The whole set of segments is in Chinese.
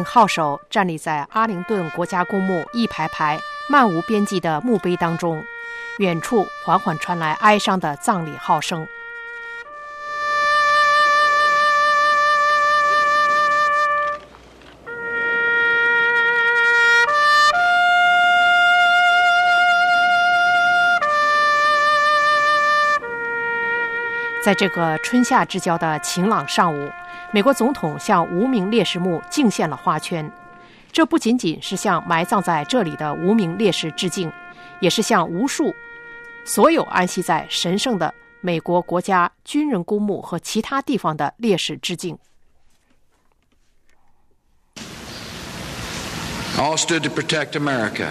号手站立在阿灵顿国家公墓一排排漫无边际的墓碑当中，远处缓缓传来哀伤的葬礼号声。在这个春夏之交的晴朗上午，美国总统向无名烈士墓敬献了花圈。这不仅仅是向埋葬在这里的无名烈士致敬，也是向所有安息在神圣的美国国家军人公墓和其他地方的烈士致敬。 All stood to protect America,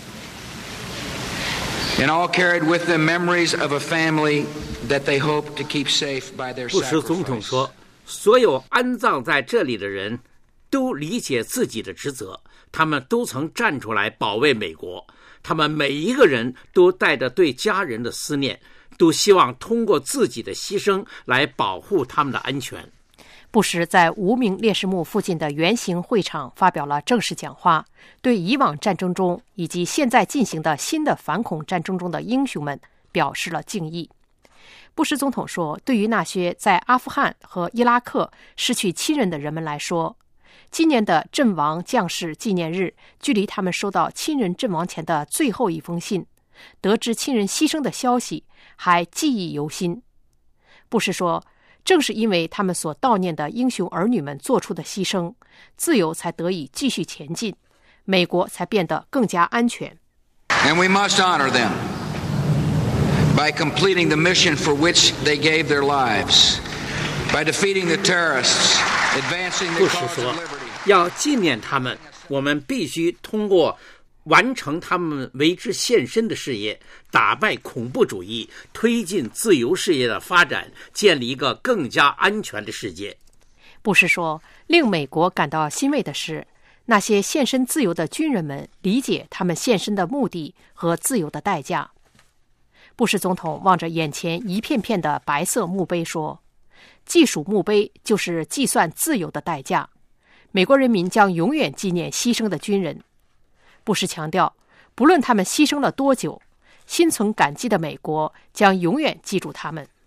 and all carried with them memories of a family that they hope to keep safe by their sacrifice. 布什总统说，所有安葬在这里的人都理解自己的职责，他们都曾站出来保卫美国，他们每一个人都带着对家人的思念，都希望通过自己的牺牲来保护他们的安全。 布什在无名烈士墓附近的圆形会场发表了正式讲话，对以往战争中以及现在进行的新的反恐战争中的英雄们表示了敬意。布什总统说，对于那些在阿富汗和伊拉克失去亲人的人们来说，今年的阵亡将士纪念日距离他们收到亲人阵亡前的最后一封信，得知亲人牺牲的消息还记忆犹新。布什说，正是因为他们所悼念的英雄儿女们做出的牺牲，自由才得以继续前进，美国才变得更加安全。 And we must honor them by completing the mission for which they gave their lives, by defeating the terrorists, advancing the cause of liberty. 要纪念他们，我们必须通过完成他们为之献身的事业，打败恐怖主义，推进自由事业的发展，建立一个更加安全的世界。 布什说，令美国感到欣慰的是，那些献身自由的军人们理解他们献身的目的和自由的代价。布什总统望着眼前一片片的白色墓碑说，计数墓碑就是计算自由的代价，美国人民将永远纪念牺牲的军人。布什强调，不论他们牺牲了多久，心存感激的美国将永远记住他们。